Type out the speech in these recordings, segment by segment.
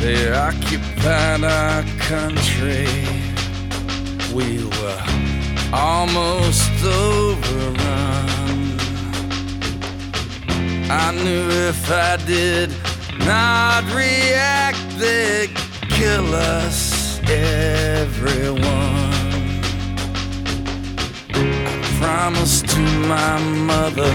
They occupied our country. We were almost overrun. I knew if I did not react, they'd kill us, everyone. I promised to my mother,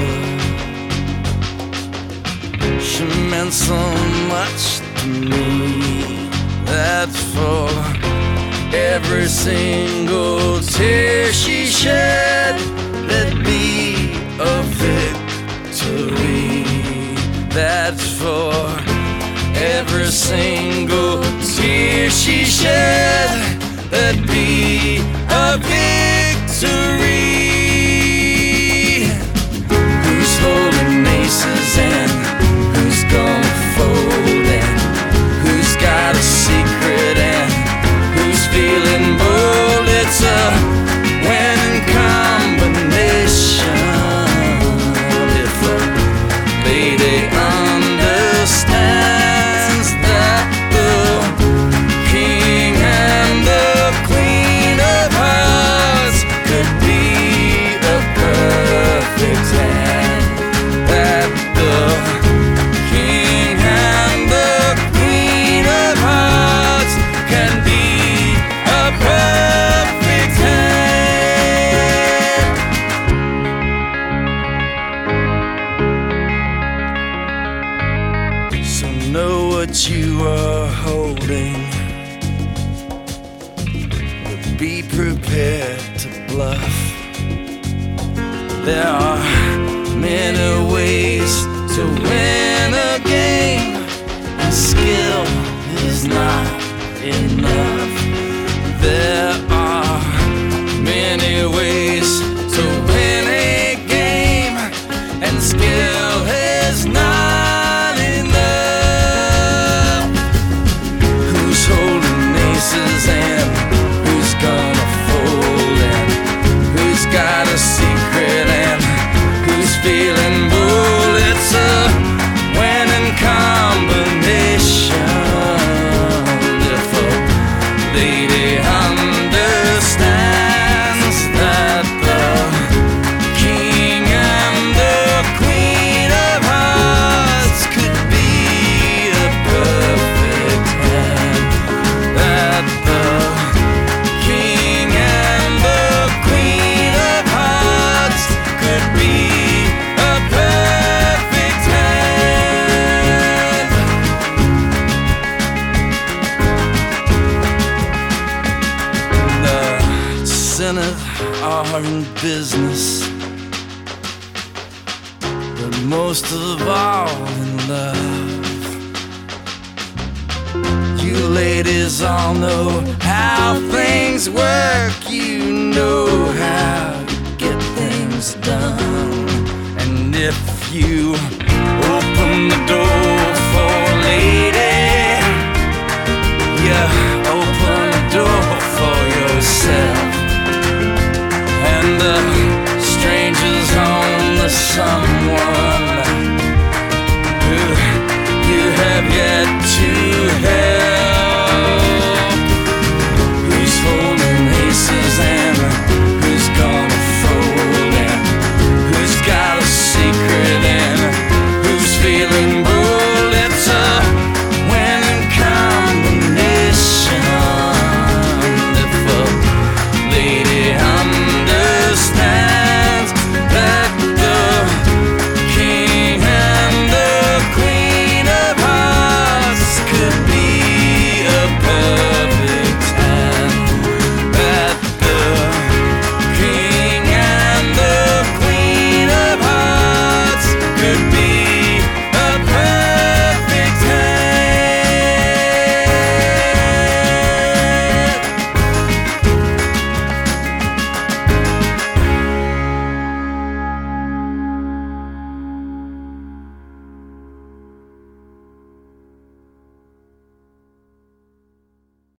she meant so much to me, that for every single tear she shed, there'd be a victory. That's for every single tear she shed, there'd be a victory. Who's holding aces and who's gonna fold, and who's got a secret and who's feeling bold? It's a winning combination. If a lady understands that the king and the queen of hearts could be a perfect hand, that the king and the queen of hearts can be a perfect hand. So know what you are holding, but be prepared to bluff. There are many ways to win a game, and skill is not enough. There are many ways to win a game, and skill is not enough. Who's holding aces and who's gonna fold, and who's got a secret and who's feeling bold? It's a winning combination. If a lady understands that the king and the queen of hearts could be a perfect hand, that the king and the queen of hearts could be a perfect hand. The Senate are in business, but most of all in love. You ladies all know how things work. You know how to get things done. And if you open the